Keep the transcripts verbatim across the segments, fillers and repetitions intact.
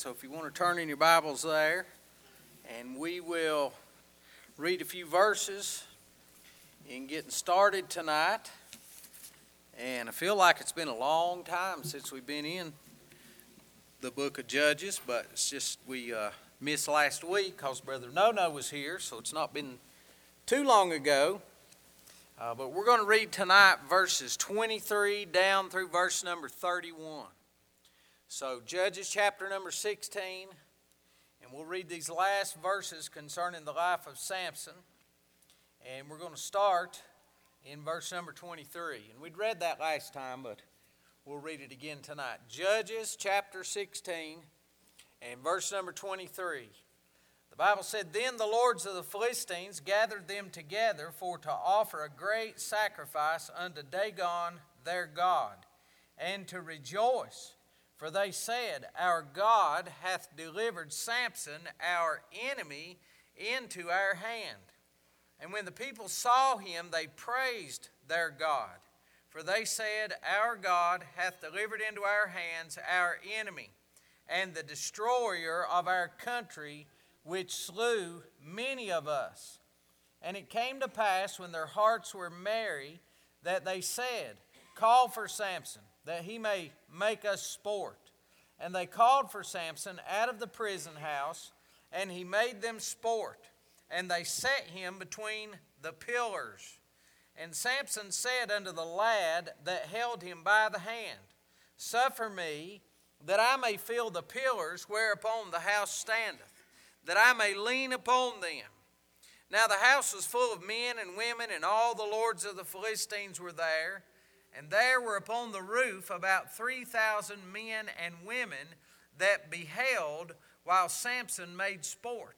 So if you want to turn in your Bibles there, and we will read a few verses in getting started tonight. And I feel like it's been a long time since we've been in the book of Judges, but it's just we uh, missed last week because Brother No-No was here, so it's not been too long ago. Uh, but we're going to read tonight verses twenty-three down through verse number thirty-one. So Judges chapter number sixteen, and we'll read these last verses concerning the life of Samson. And we're going to start in verse number twenty-three. And we'd read that last time, but we'll read it again tonight. Judges chapter sixteen and verse number twenty-three. The Bible said, "Then the lords of the Philistines gathered them together for to offer a great sacrifice unto Dagon their god, and to rejoice. For they said, Our God hath delivered Samson, our enemy, into our hand. And when the people saw him, they praised their God. For they said, Our God hath delivered into our hands our enemy, and the destroyer of our country, which slew many of us. And it came to pass, when their hearts were merry, that they said, Call for Samson, that he may make us sport. And they called for Samson out of the prison house, and he made them sport. And they set him between the pillars. And Samson said unto the lad that held him by the hand, Suffer me, that I may feel the pillars whereupon the house standeth, that I may lean upon them. Now the house was full of men and women, and all the lords of the Philistines were there. And there were upon the roof about three thousand men and women that beheld while Samson made sport.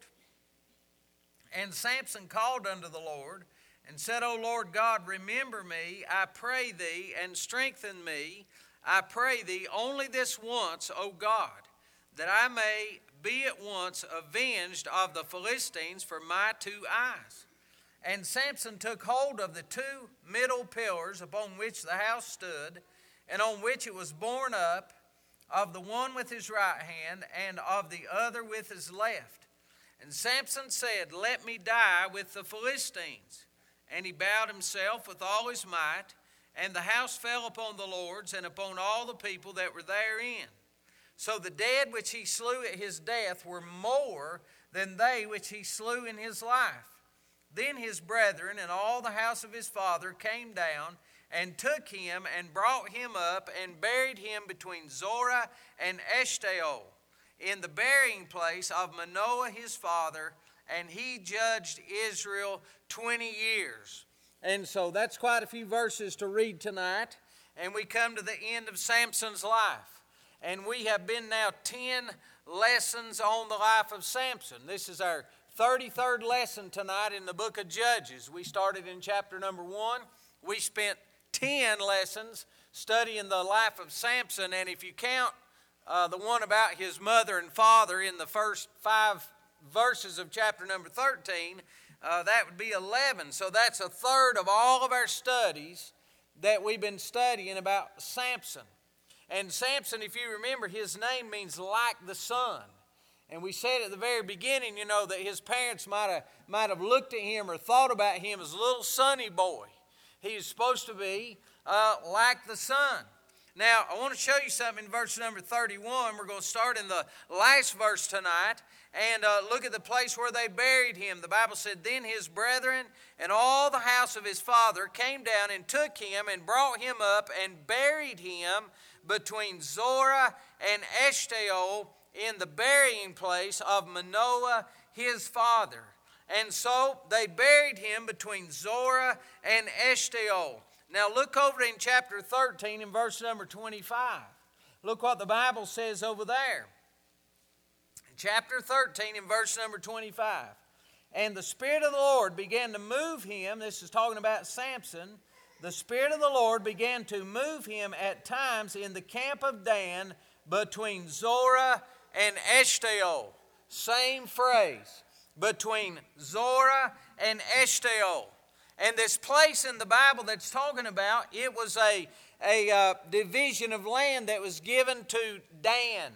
And Samson called unto the Lord, and said, O Lord God, remember me, I pray thee, and strengthen me, I pray thee, only this once, O God, that I may be at once avenged of the Philistines for my two eyes. And Samson took hold of the two middle pillars upon which the house stood, and on which it was borne up, of the one with his right hand, and of the other with his left. And Samson said, Let me die with the Philistines. And he bowed himself with all his might, and the house fell upon the lords, and upon all the people that were therein. So the dead which he slew at his death were more than they which he slew in his life. Then his brethren and all the house of his father came down and took him and brought him up and buried him between Zorah and Eshtaol in the burying place of Manoah his father, and he judged Israel twenty years. And so that's quite a few verses to read tonight, and we come to the end of Samson's life. And we have been now ten lessons on the life of Samson. This is our thirty-third lesson tonight in the book of Judges. We started in chapter number one. We spent ten lessons studying the life of Samson, and if you count uh, the one about his mother and father in the first five verses of chapter number thirteen, uh, that would be eleven. So that's a third of all of our studies that we've been studying about Samson. And Samson, if you remember, his name means like the sun. And we said at the very beginning, you know, that his parents might have might have looked at him or thought about him as a little sunny boy. He is supposed to be uh, like the sun. Now, I want to show you something in verse number thirty-one. We're going to start in the last verse tonight and uh, look at the place where they buried him. The Bible said, Then his brethren and all the house of his father came down and took him and brought him up and buried him between Zorah and Eshtaol in the burying place of Manoah his father. And so they buried him between Zorah and Eshtaol. Now look over in chapter thirteen in verse number twenty-five. Look what the Bible says over there. Chapter thirteen in verse number twenty-five. And the Spirit of the Lord began to move him. This is talking about Samson. The Spirit of the Lord began to move him at times in the camp of Dan between Zorah and Eshtaol. Same phrase. Between Zorah and Eshtaol. And this place in the Bible that's talking about, it was a, a uh, division of land that was given to Dan.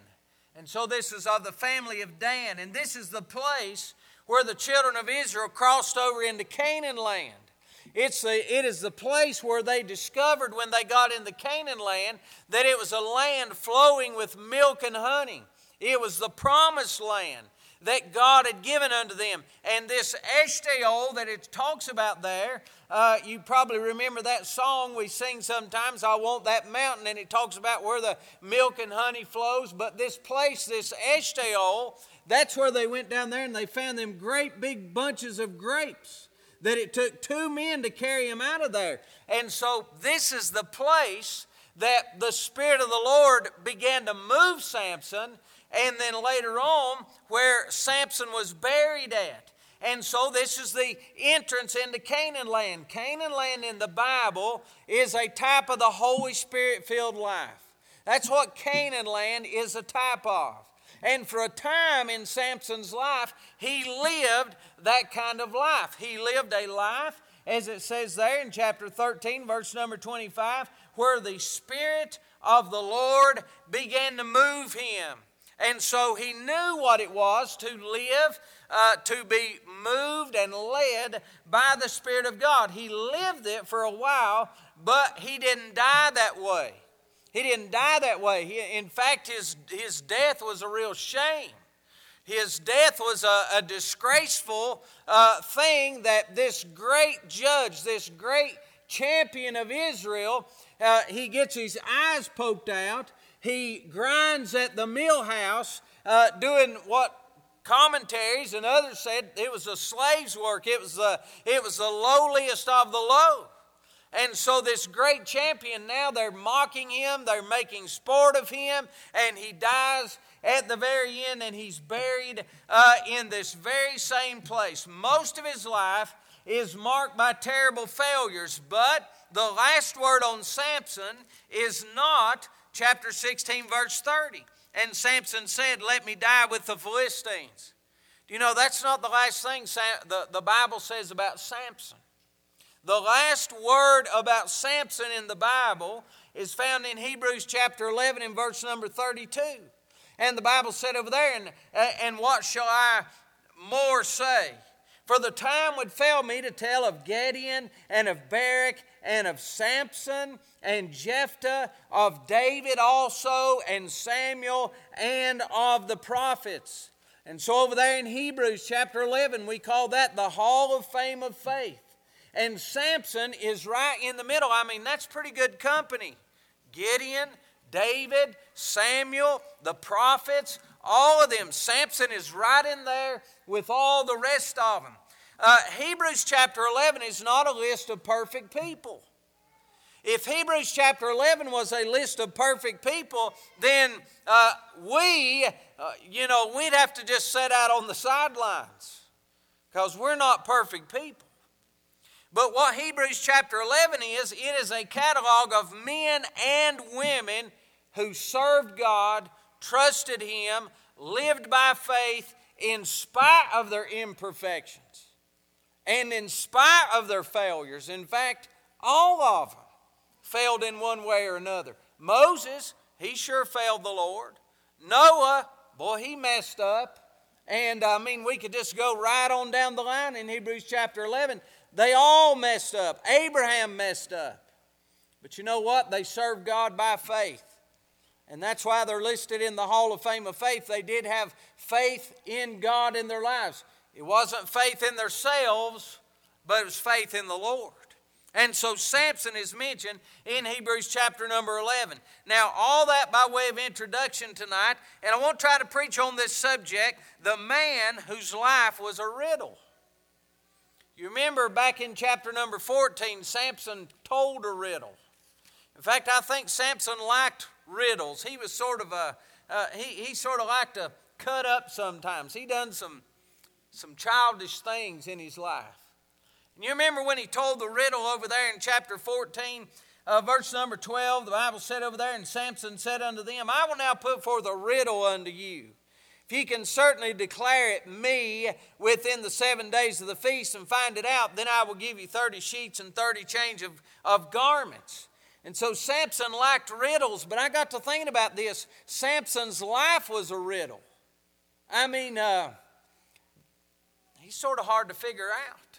And so this is of the family of Dan. And this is the place where the children of Israel crossed over into Canaan land. It's the, it is the place where they discovered when they got into Canaan land that it was a land flowing with milk and honey. It was the promised land that God had given unto them. And this Eshtaol that it talks about there, uh, you probably remember that song we sing sometimes, I Want That Mountain, and it talks about where the milk and honey flows. But this place, this Eshtaol, that's where they went down there and they found them great big bunches of grapes that it took two men to carry them out of there. And so this is the place that the Spirit of the Lord began to move Samson, and then later on where Samson was buried at. And so this is the entrance into Canaan land. Canaan land in the Bible is a type of the Holy Spirit-filled life. That's what Canaan land is a type of. And for a time in Samson's life, he lived that kind of life. He lived a life, as it says there in chapter thirteen, verse number twenty-five, where the Spirit of the Lord began to move him. And so he knew what it was to live, uh, to be moved and led by the Spirit of God. He lived it for a while, but he didn't die that way. He didn't die that way. He, in fact, his, his death was a real shame. His death was a, a disgraceful uh, thing that this great judge, this great champion of Israel, uh, he gets his eyes poked out. He grinds at the mill house, uh, doing what commentaries and others said it was a slave's work. It was the, it was the lowliest of the low. And so this great champion, now they're mocking him, they're making sport of him, and he dies at the very end, and he's buried uh, in this very same place. Most of his life is marked by terrible failures, but the last word on Samson is not chapter sixteen, verse thirty. And Samson said, let me die with the Philistines. Do you know that's not the last thing the, the Bible says about Samson? The last word about Samson in the Bible is found in Hebrews chapter eleven and verse number thirty-two. And the Bible said over there, and, and what shall I more say? For the time would fail me to tell of Gideon and of Barak and of Samson and Jephthah, of David also and Samuel and of the prophets. And so over there in Hebrews chapter eleven, we call that the Hall of Fame of Faith. And Samson is right in the middle. I mean, that's pretty good company. Gideon, David, Samuel, the prophets, all of them. Samson is right in there with all the rest of them. Uh, Hebrews chapter eleven is not a list of perfect people. If Hebrews chapter eleven was a list of perfect people, then uh, we, uh, you know, we'd have to just sit out on the sidelines because we're not perfect people. But what Hebrews chapter eleven is, it is a catalog of men and women who served God, trusted Him, lived by faith in spite of their imperfections and in spite of their failures. In fact, all of them failed in one way or another. Moses, he sure failed the Lord. Noah, boy, he messed up. And I mean, we could just go right on down the line in Hebrews chapter eleven. They all messed up. Abraham messed up. But you know what? They served God by faith. And that's why they're listed in the Hall of Fame of Faith. They did have faith in God in their lives. It wasn't faith in themselves, but it was faith in the Lord. And so Samson is mentioned in Hebrews chapter number eleven. Now, all that by way of introduction tonight, and I want to try to preach on this subject, the man whose life was a riddle. You remember back in chapter number fourteen, Samson told a riddle. In fact, I think Samson liked riddles. He was sort of a, uh, he, he sort of liked to cut up sometimes. He done some, some childish things in his life. And you remember when he told the riddle over there in chapter fourteen, uh, verse number twelve, the Bible said over there, and Samson said unto them, I will now put forth a riddle unto you. If ye can certainly declare it me within the seven days of the feast and find it out, then I will give you thirty sheets and thirty change of, of garments. And so Samson liked riddles, but I got to thinking about this. Samson's life was a riddle. I mean, uh, he's sort of hard to figure out.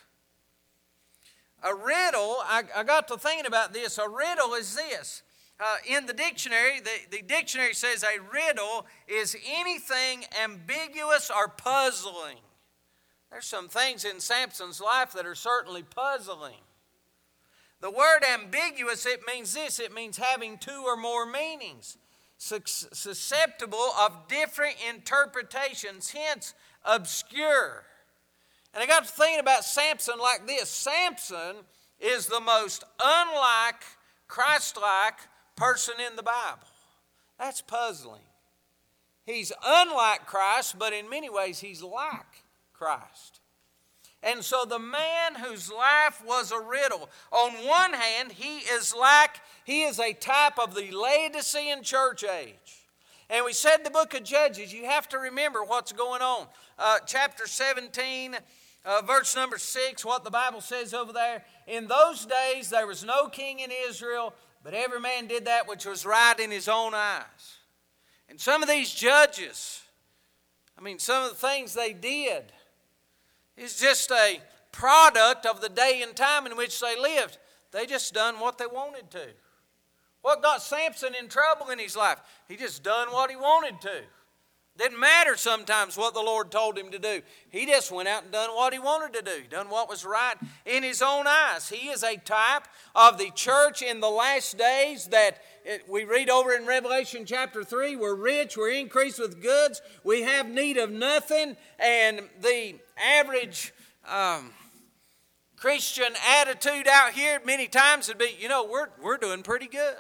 A riddle, I, I got to thinking about this. A riddle is this. Uh, in the dictionary, the, the dictionary says a riddle is anything ambiguous or puzzling. There's some things in Samson's life that are certainly puzzling. The word ambiguous, it means this. It means having two or more meanings, susceptible of different interpretations, hence obscure. And I got to thinking about Samson like this. Samson is the most unlike, Christ-like person in the Bible. That's puzzling. He's unlike Christ, but in many ways he's like Christ. And so the man whose life was a riddle, on one hand, he is like, he is a type of the Laodicean church age. And we said in the book of Judges, you have to remember what's going on. Uh, chapter seventeen, uh, verse number six, what the Bible says over there. In those days there was no king in Israel, but every man did that which was right in his own eyes. And some of these judges, I mean, some of the things they did, is just a product of the day and time in which they lived. They just done what they wanted to. What got Samson in trouble in his life? He just done what he wanted to. Didn't matter sometimes what the Lord told him to do. He just went out and done what he wanted to do. Done what was right in his own eyes. He is a type of the church in the last days that it, we read over in Revelation chapter three. We're rich, we're increased with goods, we have need of nothing. And the average um, Christian attitude out here many times would be, you know, we're, we're doing pretty good.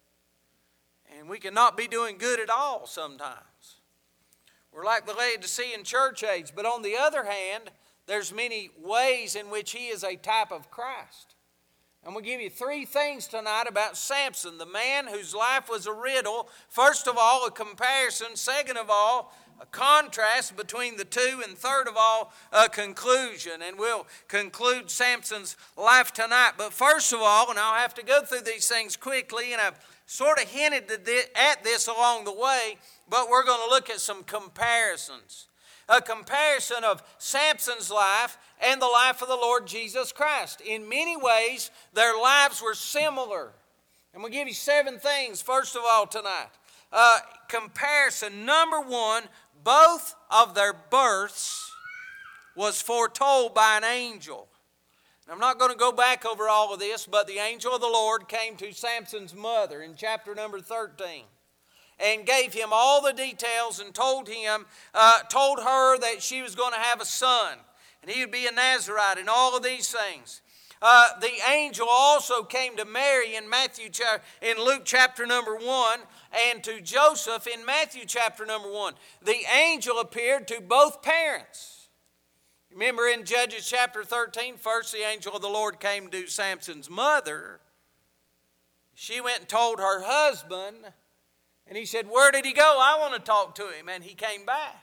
And we cannot be doing good at all sometimes. We're like the Laodicean church age. But on the other hand, there's many ways in which he is a type of Christ. I'm going to give you three things tonight about Samson, the man whose life was a riddle. First of all, a comparison. Second of all, a contrast between the two. And third of all, a conclusion. And we'll conclude Samson's life tonight. But first of all, and I'll have to go through these things quickly, and I've sort of hinted at this along the way, but we're going to look at some comparisons. A comparison of Samson's life and the life of the Lord Jesus Christ. In many ways, their lives were similar. And we'll give you seven things, first of all, tonight. Uh, comparison. Number one, both of their births was foretold by an angel. I'm not going to go back over all of this, but the angel of the Lord came to Samson's mother in chapter number thirteen and gave him all the details and told him, uh, told her that she was going to have a son and he would be a Nazirite and all of these things. Uh, the angel also came to Mary in Matthew, in Luke chapter number one, and to Joseph in Matthew chapter number one. The angel appeared to both parents. Remember in Judges chapter thirteen, first the angel of the Lord came to Samson's mother. She went and told her husband, and he said, "Where did he go? I want to talk to him." And he came back.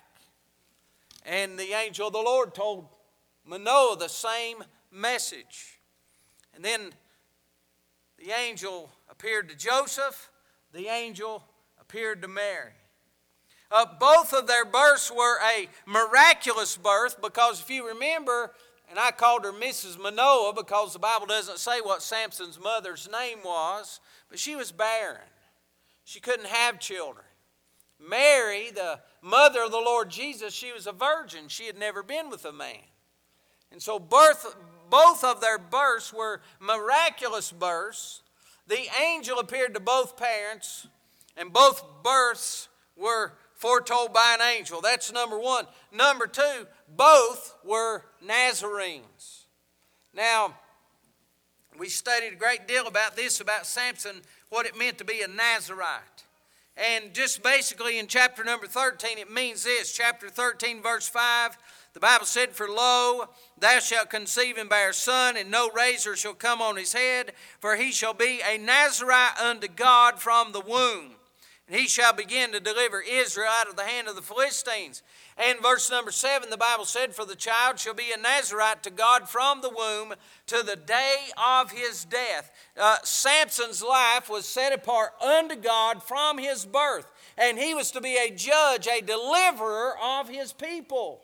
And the angel of the Lord told Manoah the same message. And then the angel appeared to Joseph. The angel appeared to Mary. Uh, both of their births were a miraculous birth because if you remember, and I called her Missus Manoah because the Bible doesn't say what Samson's mother's name was, but she was barren. She couldn't have children. Mary, the mother of the Lord Jesus, she was a virgin. She had never been with a man. And so birth, both of their births were miraculous births. The angel appeared to both parents, and both births were foretold by an angel. That's number one. Number two, both were Nazarenes. Now, we studied a great deal about this, about Samson, what it meant to be a Nazirite. And just basically in chapter number thirteen, it means this. Chapter thirteen, verse five, the Bible said, "For lo, thou shalt conceive and bear a son, and no razor shall come on his head, for he shall be a Nazirite unto God from the womb. and he shall begin to deliver Israel out of the hand of the Philistines. And verse number seven, the Bible said, for the child shall be a Nazarite to God from the womb to the day of his death. Uh, Samson's life was set apart unto God from his birth, and he was to be a judge, a deliverer of his people.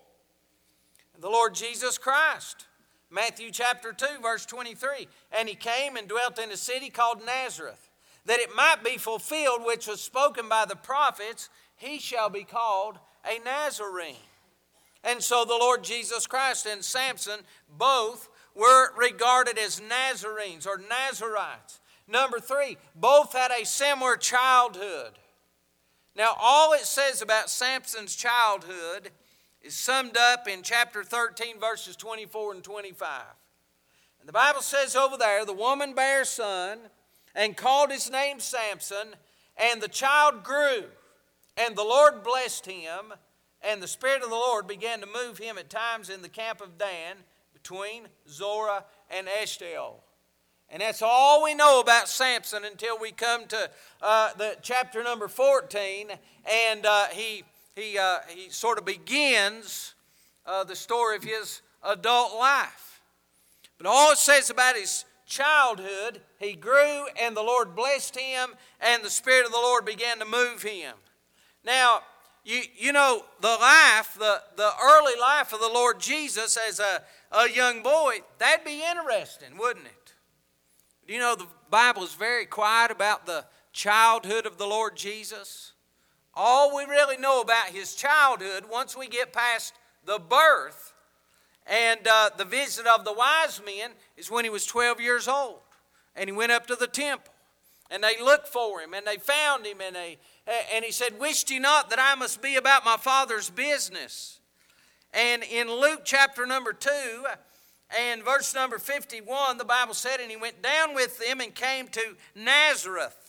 The Lord Jesus Christ, Matthew chapter two, verse twenty-three, and he came and dwelt in a city called Nazareth, that it might be fulfilled which was spoken by the prophets, he shall be called a Nazarene. And so the Lord Jesus Christ and Samson both were regarded as Nazarenes or Nazarites. Number three, both had a similar childhood. Now all it says about Samson's childhood is summed up in chapter thirteen, verses twenty-four and twenty-five. And the Bible says over there, the woman bare a son and called his name Samson, and the child grew. And the Lord blessed him, and the Spirit of the Lord began to move him at times in the camp of Dan, between Zorah and Eshtaol. And that's all we know about Samson until we come to uh, the chapter number fourteen, and uh, he he uh, he sort of begins uh, the story of his adult life. But all it says about his childhood, he grew, and the Lord blessed him, and the Spirit of the Lord began to move him. Now, you you know, the life, the, the early life of the Lord Jesus as a, a young boy, that'd be interesting, wouldn't it? You know, the Bible is very quiet about the childhood of the Lord Jesus. All we really know about his childhood, once we get past the birth and uh, the visit of the wise men, is when he was twelve years old. And he went up to the temple. And they looked for him, and they found him, and they and he said, "Wist ye not that I must be about my Father's business?" And in Luke chapter number two and verse number fifty-one, the Bible said, "And he went down with them and came to Nazareth,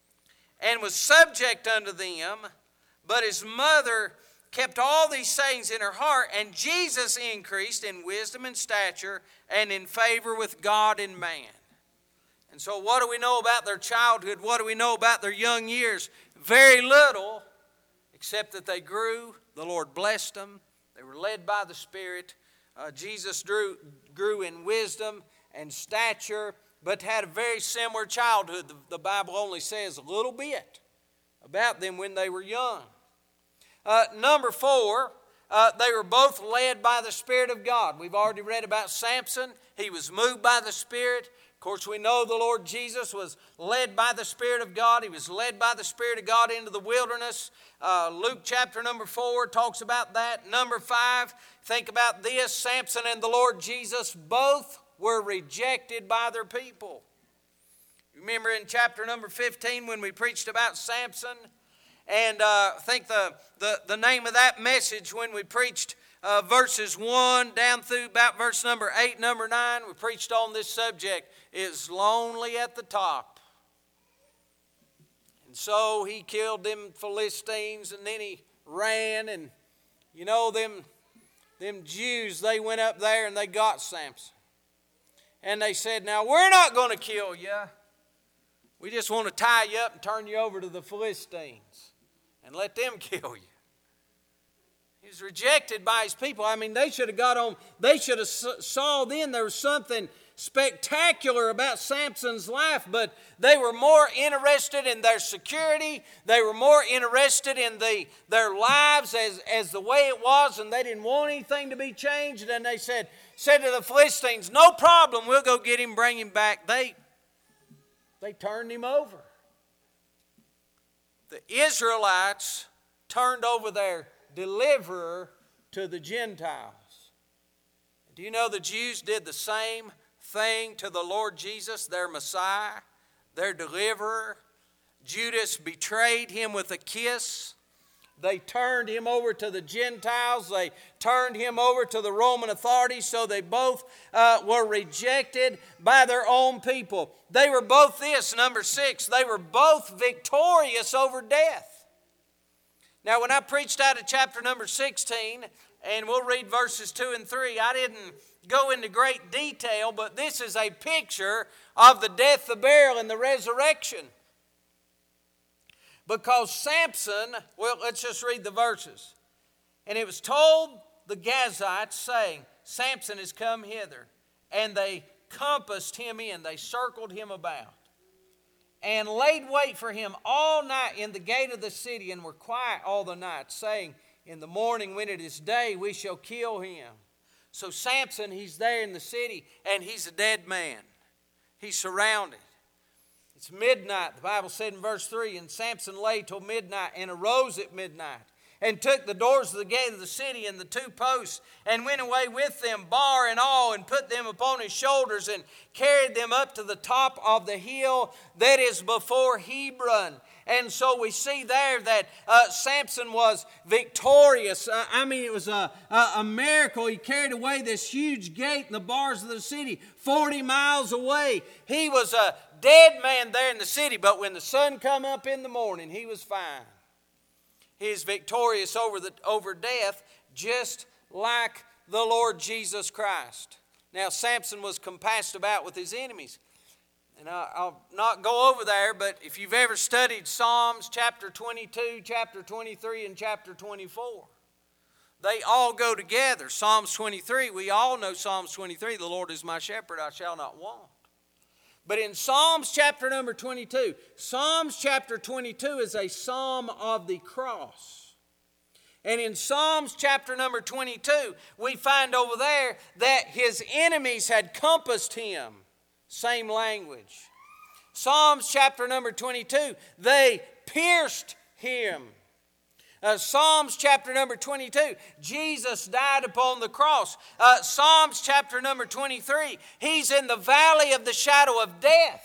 and was subject unto them, but his mother kept all these sayings in her heart, and Jesus increased in wisdom and stature, and in favor with God and man." And so what do we know about their childhood? What do we know about their young years? Very little, except that they grew. The Lord blessed them. They were led by the Spirit. Uh, Jesus grew, grew in wisdom and stature, but had a very similar childhood. The, the Bible only says a little bit about them when they were young. Uh, number four, uh, they were both led by the Spirit of God. We've already read about Samson. He was moved by the Spirit. Of course, we know the Lord Jesus was led by the Spirit of God. He was led by the Spirit of God into the wilderness. Uh, Luke chapter number four talks about that. Number five, think about this. Samson and the Lord Jesus both were rejected by their people. Remember in chapter number fifteen when we preached about Samson? And uh, I think the, the, the name of that message when we preached uh, verses one down through about verse number eight, number nine, we preached on this subject, is lonely at the top. And so he killed them Philistines, and then he ran, and you know them, them Jews, they went up there and they got Samson. And they said, "Now we're not going to kill you. We just want to tie you up and turn you over to the Philistines and let them kill you." He was rejected by his people. I mean, they should have got on, they should have saw then there was something spectacular about Samson's life, but they were more interested in their security. They were more interested in the, their lives as, as the way it was, and they didn't want anything to be changed. And they said, said to the Philistines, "No problem, we'll go get him, bring him back." They, they turned him over. The Israelites turned over their deliverer to the Gentiles. Do you know the Jews did the same thing to the Lord Jesus, their Messiah, their deliverer? Judas betrayed him with a kiss. They turned him over to the Gentiles. They turned him over to the Roman authorities, so they both uh, were rejected by their own people. They were both this, number six, they were both victorious over death. Now, when I preached out of chapter number sixteen, and we'll read verses two and three, I didn't go into great detail, but this is a picture of the death, the burial, and the resurrection. Because Samson, well, let's just read the verses. And it was told the Gazites, saying, Samson has come hither. And they compassed him in, they circled him about, and laid wait for him all night in the gate of the city, and were quiet all the night, saying, in the morning when it is day, we shall kill him. So Samson, he's there in the city, and he's a dead man. He's surrounded. It's midnight. The Bible said in verse three, and Samson lay till midnight, and arose at midnight, and took the doors of the gate of the city and the two posts, and went away with them, bar and all, and put them upon his shoulders, and carried them up to the top of the hill that is before Hebron. And so we see there that uh, Samson was victorious. Uh, I mean, it was a, a, a miracle. He carried away this huge gate in the bars of the city, forty miles away. He was a dead man there in the city, but when the sun come up in the morning, he was fine. He is victorious over, the, over death, just like the Lord Jesus Christ. Now, Samson was compassed about with his enemies. And I, I'll not go over there, but if you've ever studied Psalms chapter twenty-two, chapter twenty-three, and chapter twenty-four, they all go together. Psalms twenty-three, we all know Psalms twenty-three, the Lord is my shepherd, I shall not want. But in Psalms chapter number twenty-two, Psalms chapter twenty-two is a psalm of the cross. And in Psalms chapter number twenty-two, we find over there that his enemies had compassed him. Same language. Psalms chapter number twenty-two, they pierced him. Uh, Psalms chapter number twenty-two, Jesus died upon the cross. Uh, Psalms chapter number twenty-three, he's in the valley of the shadow of death.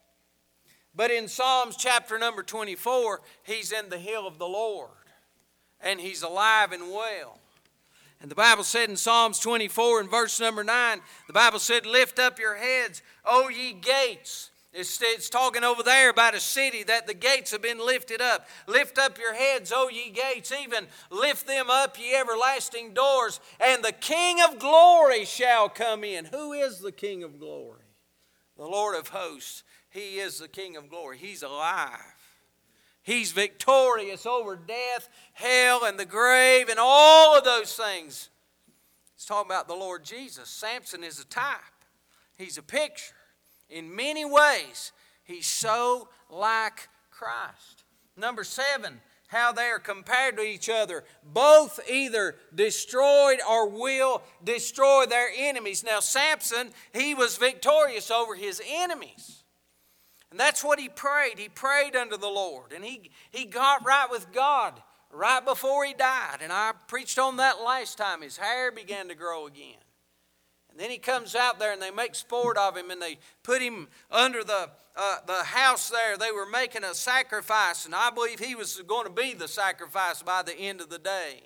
But in Psalms chapter number twenty-four, he's in the hill of the Lord. And he's alive and well. And the Bible said in Psalms twenty-four and verse number nine, the Bible said, lift up your heads, O ye gates. It's, it's talking over there about a city that the gates have been lifted up. Lift up your heads, O ye gates, even lift them up, ye everlasting doors, and the King of glory shall come in. Who is the King of glory? The Lord of hosts. He is the King of glory. He's alive. He's victorious over death, hell, and the grave, and all of those things. It's talking about the Lord Jesus. Samson is a type. He's a picture. In many ways, he's so like Christ. Number seven, how they are compared to each other. Both either destroyed or will destroy their enemies. Now, Samson, he was victorious over his enemies. And that's what he prayed. He prayed unto the Lord. And he, he got right with God right before he died. And I preached on that last time. His hair began to grow again. And then he comes out there and they make sport of him and they put him under the, uh, the house there. They were making a sacrifice, and I believe he was going to be the sacrifice by the end of the day.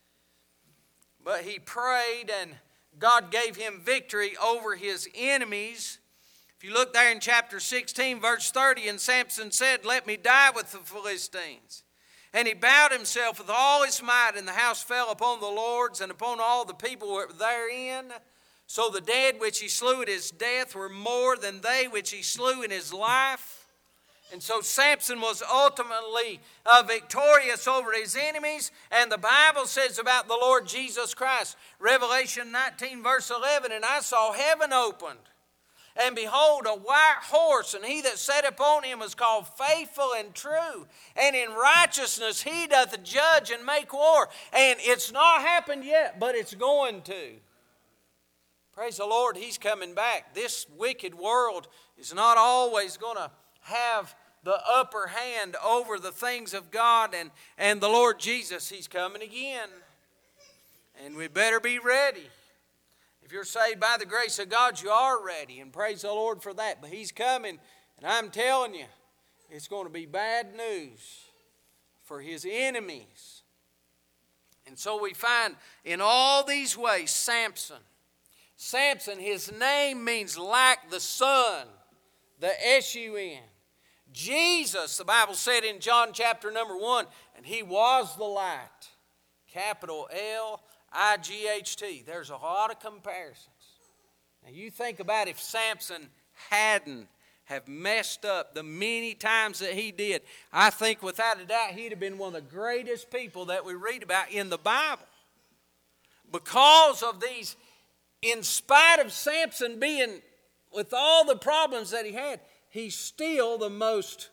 But he prayed and God gave him victory over his enemies. If you look there in chapter sixteen, verse thirty, and Samson said, let me die with the Philistines. And he bowed himself with all his might, and the house fell upon the lords and upon all the people who were therein. So the dead which he slew at his death were more than they which he slew in his life. And so Samson was ultimately uh, victorious over his enemies. And the Bible says about the Lord Jesus Christ, Revelation nineteen verse eleven, and I saw heaven opened. And behold, a white horse, and he that sat upon him was called Faithful and True. And in righteousness he doth judge and make war. And it's not happened yet, but it's going to. Praise the Lord, he's coming back. This wicked world is not always going to have the upper hand over the things of God. And, and the Lord Jesus, he's coming again. And we better be ready. If you're saved by the grace of God, you are ready. And praise the Lord for that. But he's coming. And I'm telling you, it's going to be bad news for his enemies. And so we find in all these ways, Samson. Samson, his name means like the sun, the S U N. Jesus, the Bible said in John chapter number one, and he was the light, capital L I G H T. There's a lot of comparisons. Now you think about if Samson hadn't have messed up the many times that he did, I think without a doubt he'd have been one of the greatest people that we read about in the Bible. Because of these, in spite of Samson being, with all the problems that he had, he's still the most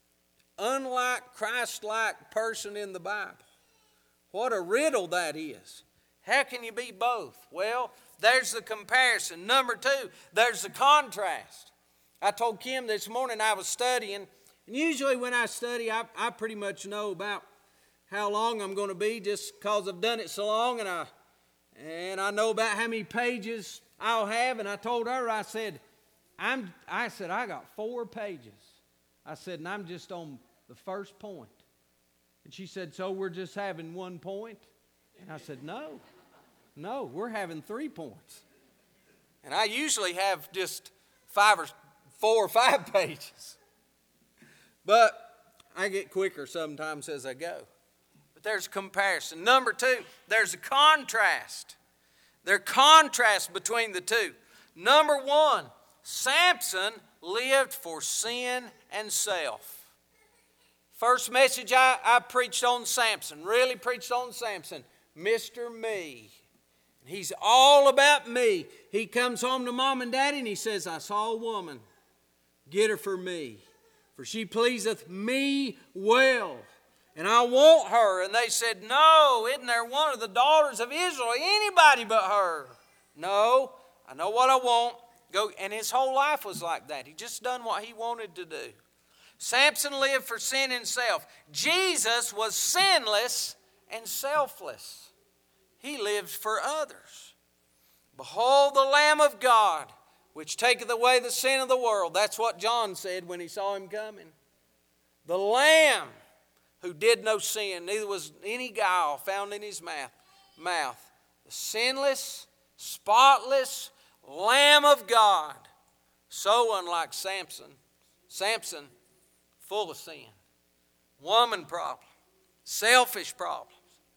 unlike Christ-like person in the Bible. What a riddle that is. How can you be both? Well, there's the comparison. Number two, there's the contrast. I told Kim this morning I was studying, and usually when I study, I, I pretty much know about how long I'm going to be just because I've done it so long, and I and I know about how many pages I'll have. And I told her, I said, I'm. I said I got four pages. I said, and I'm just on the first point. And she said, so we're just having one point? And I said, no, no, we're having three points. And I usually have just five or four or five pages. But I get quicker sometimes as I go. But there's a comparison. Number two, there's a contrast. There's contrast between the two. Number one, Samson lived for sin and self. First message I, I preached on Samson, really preached on Samson, Mister Me. He's all about me. He comes home to mom and daddy and he says, I saw a woman, get her for me, for she pleaseth me well, and I want her. And they said, no, isn't there one of the daughters of Israel, anybody but her? No, I know what I want. Go. And his whole life was like that. He just done what he wanted to do. Samson lived for sin and self. Jesus was sinless and selfless. He lived for others. Behold the Lamb of God, which taketh away the sin of the world. That's what John said when he saw him coming. The Lamb who did no sin, neither was any guile found in his mouth. The sinless, spotless Lamb of God. So unlike Samson. Samson, full of sin. Woman problem. Selfish problems.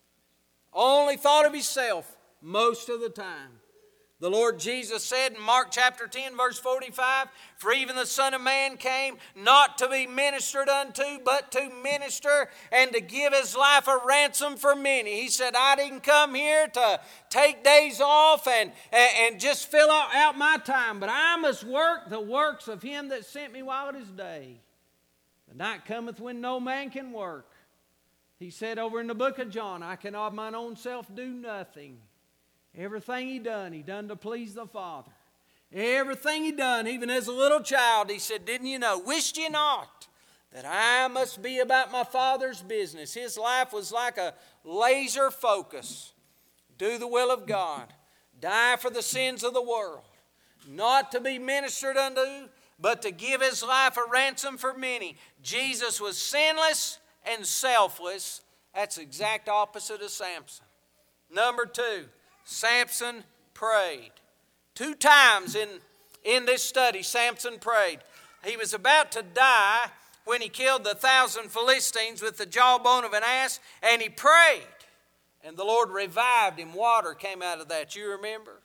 Only thought of himself most of the time. The Lord Jesus said in Mark chapter ten, verse forty-five, for even the Son of Man came not to be ministered unto, but to minister and to give his life a ransom for many. He said, I didn't come here to take days off and, and, and just fill out, out my time, but I must work the works of him that sent me while it is day. The night cometh when no man can work. He said over in the book of John, I can of mine own self do nothing. Everything he done, he done to please the Father. Everything he done, even as a little child, he said, didn't you know, wished you not that I must be about my Father's business. His life was like a laser focus. Do the will of God. Die for the sins of the world. Not to be ministered unto, but to give his life a ransom for many. Jesus was sinless and selfless. That's the exact opposite of Samson. Number two, Samson prayed. Two times in, in this study, Samson prayed. He was about to die when he killed the thousand Philistines with the jawbone of an ass, and he prayed. And the Lord revived him. Water came out of that, you remember?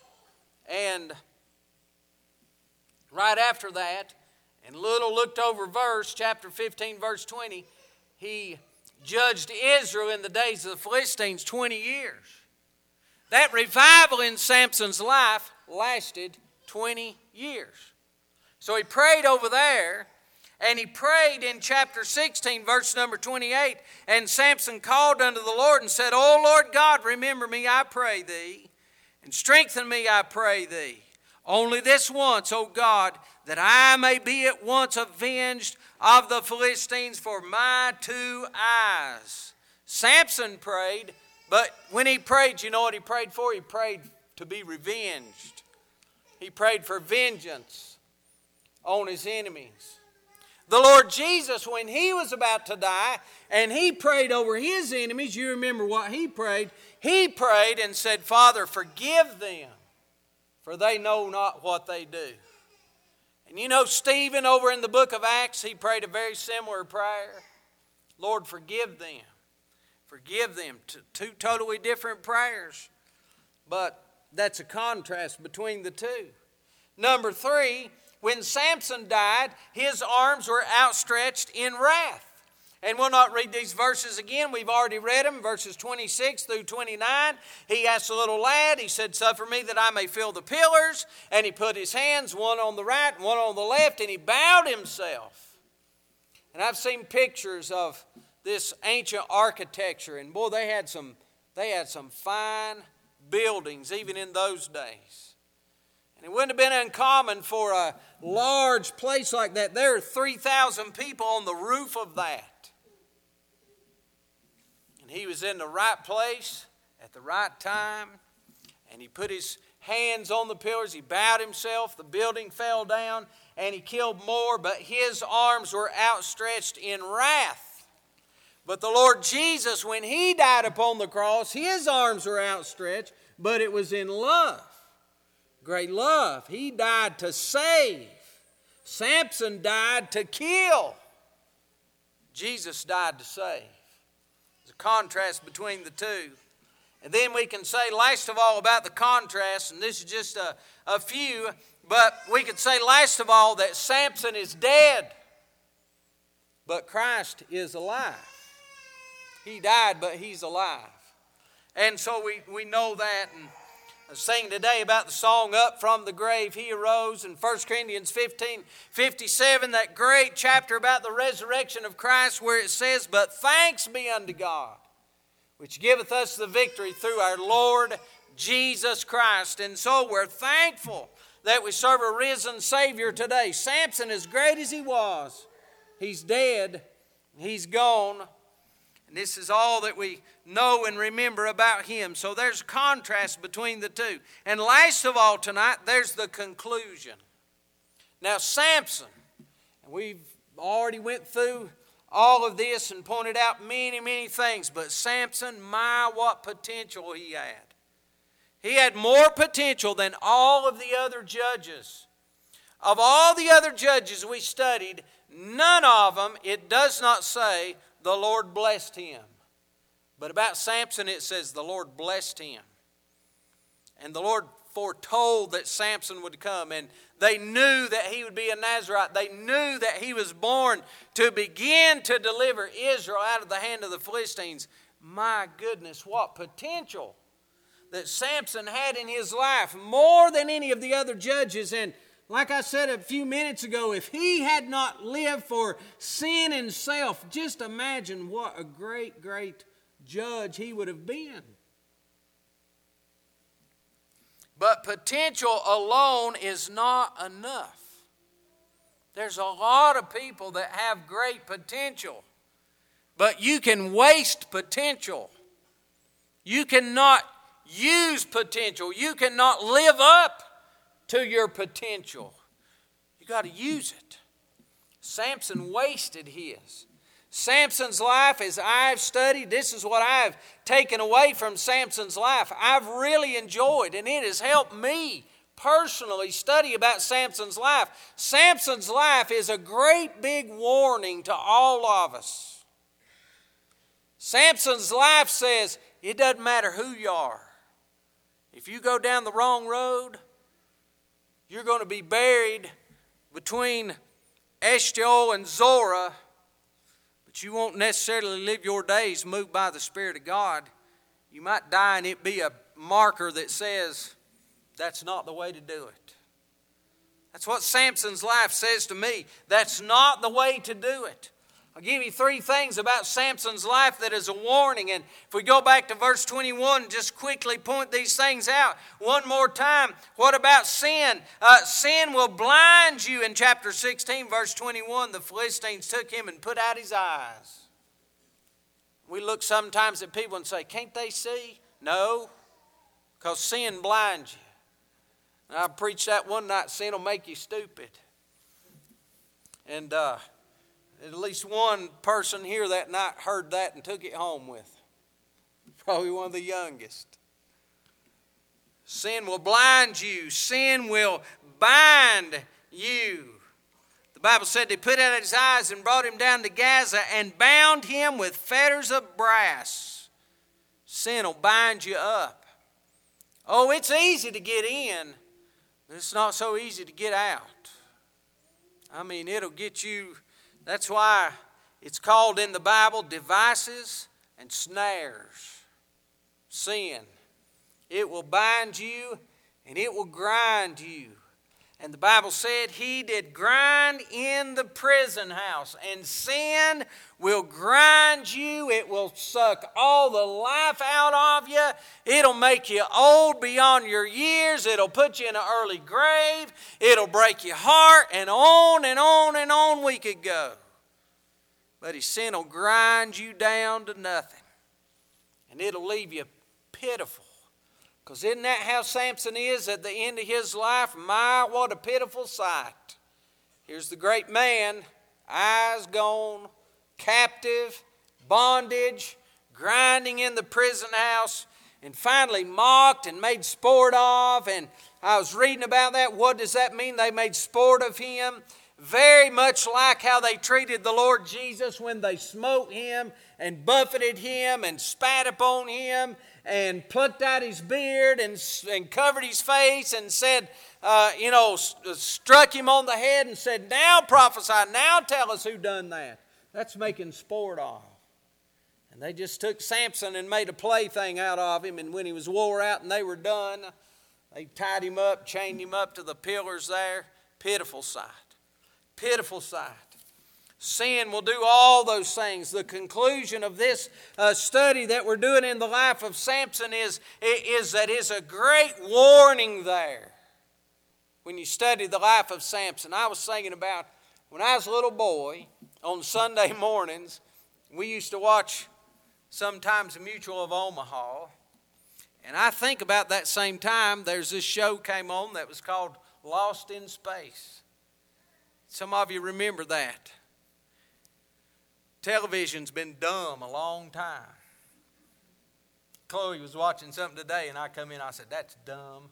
And right after that, and little looked over verse, chapter fifteen, verse twenty, he judged Israel in the days of the Philistines twenty years. That revival in Samson's life lasted twenty years. So he prayed over there, and he prayed in chapter sixteen, verse number twenty-eight, and Samson called unto the Lord and said, O Lord God, remember me, I pray thee, and strengthen me, I pray thee. Only this once, O God, that I may be at once avenged of the Philistines for my two eyes. Samson prayed, but when he prayed, you know what he prayed for? He prayed to be revenged. He prayed for vengeance on his enemies. The Lord Jesus, when he was about to die, and he prayed over his enemies, you remember what he prayed. He prayed and said, Father, forgive them, for they know not what they do. And you know Stephen over in the book of Acts, he prayed a very similar prayer. Lord, forgive them. Forgive them. Two totally different prayers. But that's a contrast between the two. Number three, when Samson died, his arms were outstretched in wrath. And we'll not read these verses again. We've already read them, verses twenty-six through twenty-nine. He asked the little lad, he said, "Suffer me that I may feel the pillars." And he put his hands, one on the right and one on the left, and he bowed himself. And I've seen pictures of this ancient architecture, and boy, they had some, they had some fine buildings even in those days. And it wouldn't have been uncommon for a large place like that. There are three thousand people on the roof of that. And he was in the right place at the right time. And he put his hands on the pillars. He bowed himself. The building fell down. And he killed more. But his arms were outstretched in wrath. But the Lord Jesus, when he died upon the cross, his arms were outstretched. But it was in love. Great love. He died to save. Samson died to kill. Jesus died to save. There's a contrast between the two. And then we can say, last of all, about the contrast, and this is just a, a few, but we could say, last of all, that Samson is dead, but Christ is alive. He died, but he's alive. And so we, we know that. And I was saying today about the song "Up from the Grave He Arose" in First Corinthians fifteen fifty-seven, that great chapter about the resurrection of Christ, where it says, "But thanks be unto God, which giveth us the victory through our Lord Jesus Christ." And so we're thankful that we serve a risen Savior today. Samson, as great as he was, he's dead, he's gone. And this is all that we know and remember about him. So there's a contrast between the two. And last of all tonight, there's the conclusion. Now Samson, and we've already went through all of this and pointed out many, many things. But Samson, my, what potential he had. He had more potential than all of the other judges. Of all the other judges we studied, none of them, it does not say, the Lord blessed him. But about Samson it says the Lord blessed him. And the Lord foretold that Samson would come. And they knew that he would be a Nazirite. They knew that he was born to begin to deliver Israel out of the hand of the Philistines. My goodness, what potential that Samson had in his life. More than any of the other judges. And like I said a few minutes ago, if he had not lived for sin and self, just imagine what a great, great judge he would have been. But potential alone is not enough. There's a lot of people that have great potential, but you can waste potential. You cannot use potential. You cannot live up to your potential. You got to use it. Samson wasted his. Samson's life, as I've studied, this is what I've taken away from Samson's life. I've really enjoyed, and it has helped me personally study about Samson's life. Samson's life is a great big warning to all of us. Samson's life says it doesn't matter who you are. If you go down the wrong road, you're going to be buried between Eshtaol and Zorah, but you won't necessarily live your days moved by the Spirit of God. You might die and it be a marker that says that's not the way to do it. That's what Samson's life says to me. That's not the way to do it. I'll give you three things about Samson's life that is a warning. And if we go back to verse twenty-one, just quickly point these things out one more time. What about sin? Uh, sin will blind you. In chapter sixteen, verse twenty-one, the Philistines took him and put out his eyes. We look sometimes at people and say, can't they see? No, because sin blinds you. And I preached that one night, sin will make you stupid. And uh, at least one person here that night heard that and took it home with them. Probably one of the youngest. Sin will blind you. Sin will bind you. The Bible said they put out his eyes and brought him down to Gaza and bound him with fetters of brass. Sin will bind you up. Oh, it's easy to get in, but it's not so easy to get out. I mean, it'll get you. That's why it's called in the Bible devices and snares. Sin. It will bind you and it will grind you. And the Bible said he did grind in the prison house. And sin will grind you. It will suck all the life out of you. It'll make you old beyond your years. It'll put you in an early grave. It'll break your heart. And on and on and on we could go. But his sin will grind you down to nothing. And it'll leave you pitiful. Because isn't that how Samson is at the end of his life? My, what a pitiful sight. Here's the great man, eyes gone, captive, bondage, grinding in the prison house, and finally mocked and made sport of. And I was reading about that. What does that mean? They made sport of him. Very much like how they treated the Lord Jesus when they smote him and buffeted him and spat upon him and plucked out his beard and, and covered his face and said, uh, you know, struck him on the head and said, now prophesy, now tell us who done that. That's making sport of. And they just took Samson and made a plaything out of him, and when he was wore out and they were done, they tied him up, chained him up to the pillars there. Pitiful sight. Pitiful sight. Sin will do all those things. The conclusion of this uh, study that we're doing in the life of Samson is, is that it's a great warning there. When you study the life of Samson, I was thinking about when I was a little boy on Sunday mornings, we used to watch sometimes the Mutual of Omaha. And I think about that same time, there's this show came on that was called Lost in Space. Some of you remember that. Television's been dumb a long time. Chloe was watching something today, and I come in and I said, that's dumb.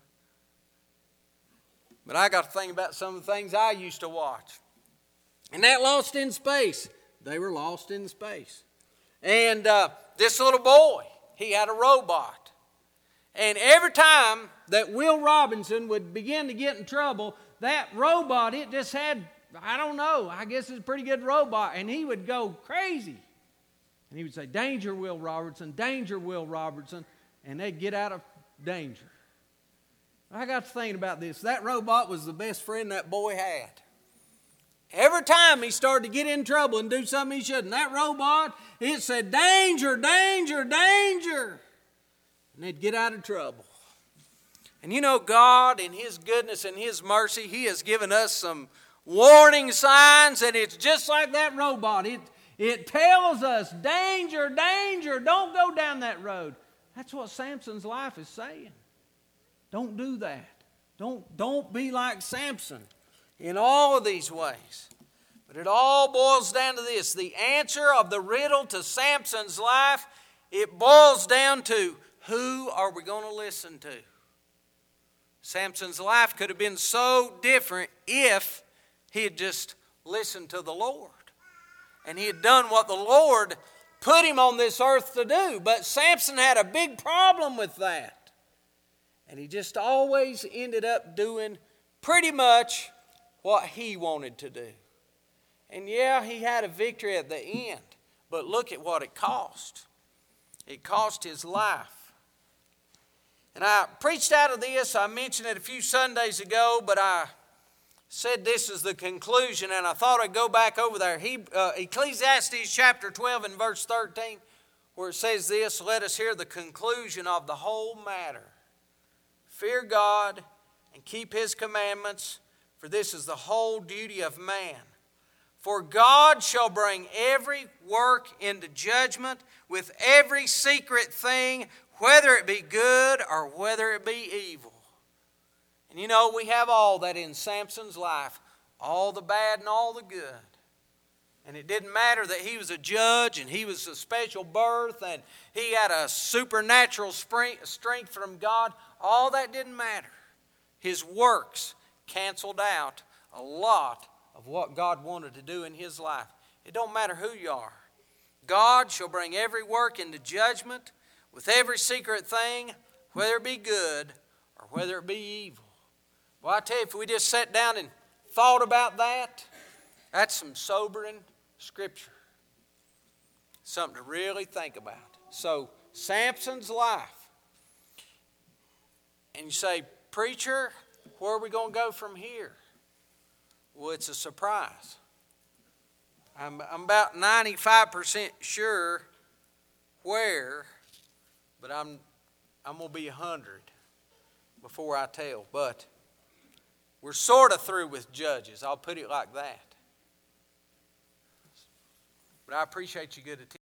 But I got to think about some of the things I used to watch. And that Lost in Space, they were lost in space. And uh, this little boy, he had a robot. And every time that Will Robinson would begin to get in trouble, that robot, it just had, I don't know, I guess it's a pretty good robot. And he would go crazy. And he would say, danger, Will Robertson, danger, Will Robertson. And they'd get out of danger. I got to thinking about this. That robot was the best friend that boy had. Every time he started to get in trouble and do something he shouldn't, that robot, it said, danger, danger, danger. And they'd get out of trouble. And you know, God, in His goodness and His mercy, He has given us some warning signs, and it's just like that robot. It, it tells us, danger, danger, don't go down that road. That's what Samson's life is saying. Don't do that. Don't, don't be like Samson in all of these ways. But it all boils down to this. The answer of the riddle to Samson's life, it boils down to, who are we going to listen to? Samson's life could have been so different if he had just listened to the Lord. And he had done what the Lord put him on this earth to do. But Samson had a big problem with that. And he just always ended up doing pretty much what he wanted to do. And yeah, he had a victory at the end. But look at what it cost. It cost his life. And I preached out of this. I mentioned it a few Sundays ago, but I said this is the conclusion, and I thought I'd go back over there. He, uh, Ecclesiastes chapter twelve and verse thirteen, where it says this, let us hear the conclusion of the whole matter. Fear God and keep His commandments, for this is the whole duty of man. For God shall bring every work into judgment with every secret thing, whether it be good or whether it be evil. And you know, we have all that in Samson's life, all the bad and all the good. And it didn't matter that he was a judge and he was a special birth and he had a supernatural strength from God. All that didn't matter. His works canceled out a lot of what God wanted to do in his life. It don't matter who you are. God shall bring every work into judgment with every secret thing, whether it be good or whether it be evil. Well, I tell you, if we just sat down and thought about that, That's some sobering scripture. Something to really think about. So, Samson's life. And you say, preacher, where are we going to go from here? Well, it's a surprise. I'm, I'm about ninety-five percent sure where, but I'm, I'm going to be one hundred before I tell. But we're sort of through with Judges. I'll put it like that. But I appreciate you good attention.